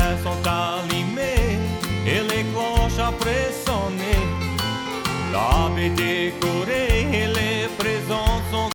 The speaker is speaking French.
lumières sont allumées et les cloches après sonner. La baie décorée et